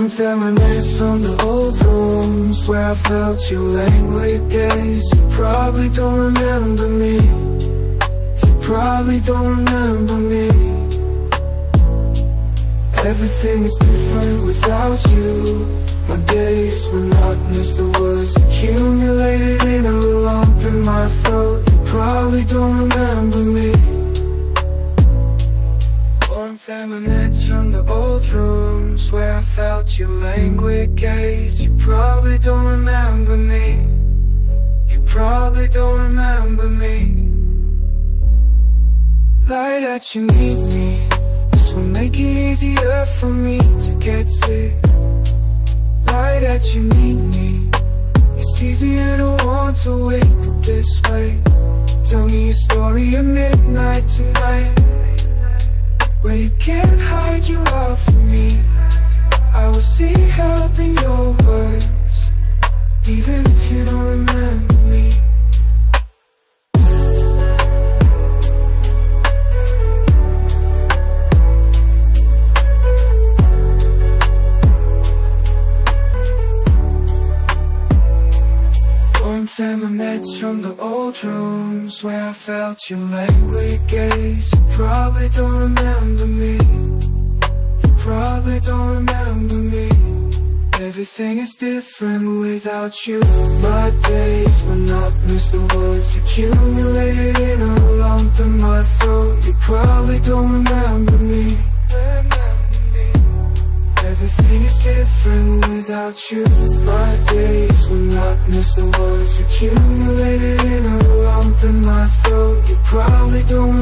Warmth emanates from the old rooms where I felt your languid gaze. You probably don't remember me. You probably don't remember me. Everything is different without you. My days monotonous, the words accumulated in a lump in my throat. You probably don't remember me. Warmth emanates from the old rooms where I felt your languid gaze. You probably don't remember me. You probably don't remember me. Light that you need me. This will make it easier for me to get sick. Light that you need me. It's easier to want to wake up this way. Tell me a story at midnight tonight, where you can't hide your love for me. I will seek help in your words, even if you don't remember me. Warmth emanates from the old rooms where I felt your languid gaze. You probably don't remember me. You probably don't remember me. Everything is different without you. My days monotonous, the words accumulated in a lump in my throat. You probably don't remember me. Everything is different without you. My days monotonous, the words accumulated in a lump in my throat. You probably don't